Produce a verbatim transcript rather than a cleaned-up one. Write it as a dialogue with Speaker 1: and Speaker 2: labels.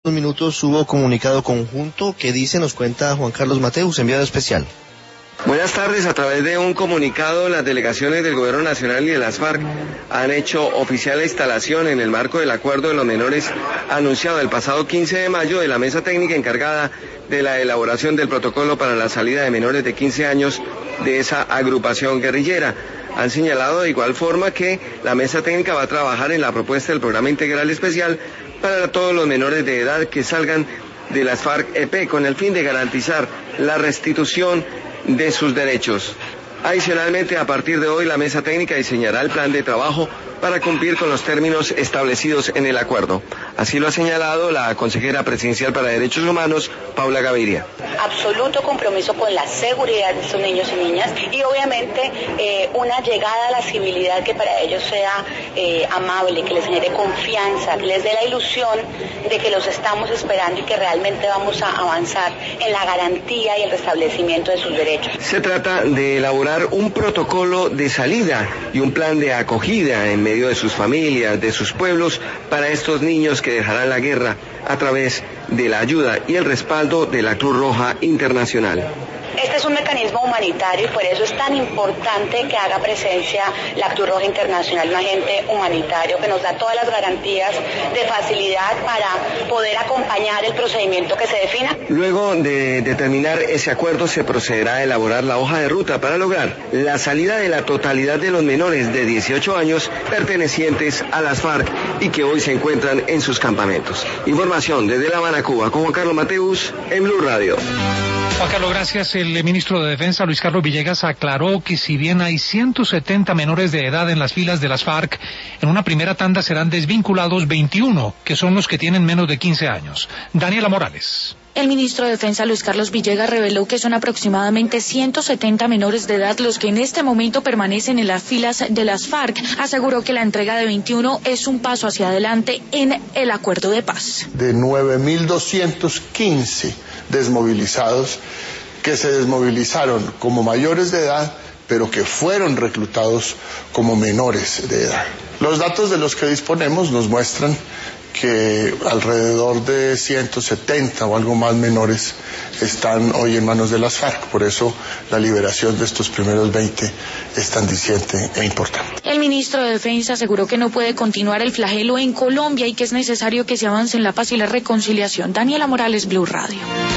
Speaker 1: Unos minutos hubo comunicado conjunto que dice, nos cuenta Juan Carlos Mateus, enviado especial.
Speaker 2: Buenas tardes. A través de un comunicado, las delegaciones del Gobierno Nacional y de las FARC han hecho oficial la instalación en el marco del acuerdo de los menores anunciado el pasado quince de mayo de la mesa técnica encargada de la elaboración del protocolo para la salida de menores de quince años de esa agrupación guerrillera. Han señalado de igual forma que la mesa técnica va a trabajar en la propuesta del programa integral especial para todos los menores de edad que salgan de las FARC-E P con el fin de garantizar la restitución de sus derechos. Adicionalmente, a partir de hoy, la mesa técnica diseñará el plan de trabajo para cumplir con los términos establecidos en el acuerdo. Así lo ha señalado la consejera presidencial para Derechos Humanos, Paula Gaviria.
Speaker 3: Absoluto compromiso con la seguridad de estos niños y niñas y obviamente eh, una llegada a la civilidad que para ellos sea eh, amable, que les genere confianza, que les dé la ilusión de que los estamos esperando y que realmente vamos a avanzar en la garantía y el restablecimiento de sus derechos.
Speaker 2: Se trata de elaborar un protocolo de salida y un plan de acogida en medio de sus familias, de sus pueblos, para estos niños que dejarán la guerra a través de la ayuda y el respaldo de la Cruz Roja Internacional.
Speaker 3: Este es un mecanismo humanitario y por eso es tan importante que haga presencia la Cruz Roja Internacional, un agente humanitario que nos da todas las garantías de facilidad para poder acompañar el procedimiento que se defina.
Speaker 2: Luego de determinar ese acuerdo, se procederá a elaborar la hoja de ruta para lograr la salida de la totalidad de los menores de dieciocho años pertenecientes a las FARC y que hoy se encuentran en sus campamentos. Información desde La Habana, Cuba, con Juan Carlos Mateus en Blue Radio.
Speaker 4: Juan Carlos, gracias. El ministro de Defensa, Luis Carlos Villegas, aclaró que si bien hay ciento setenta menores de edad en las filas de las FARC, en una primera tanda serán desvinculados veintiuno, que son los que tienen menos de quince años. Daniela Morales.
Speaker 5: El ministro de Defensa, Luis Carlos Villegas, reveló que son aproximadamente ciento setenta menores de edad los que en este momento permanecen en las filas de las FARC. Aseguró que la entrega de veintiuno es un paso hacia adelante en el acuerdo de paz.
Speaker 6: De nueve mil doscientos quince desmovilizados que se desmovilizaron como mayores de edad, pero que fueron reclutados como menores de edad. Los datos de los que disponemos nos muestran que alrededor de ciento setenta o algo más menores están hoy en manos de las FARC, por eso la liberación de estos primeros veinte es tan diciente e importante.
Speaker 5: El ministro de Defensa aseguró que no puede continuar el flagelo en Colombia y que es necesario que se avance en la paz y la reconciliación. Daniela Morales, Blue Radio.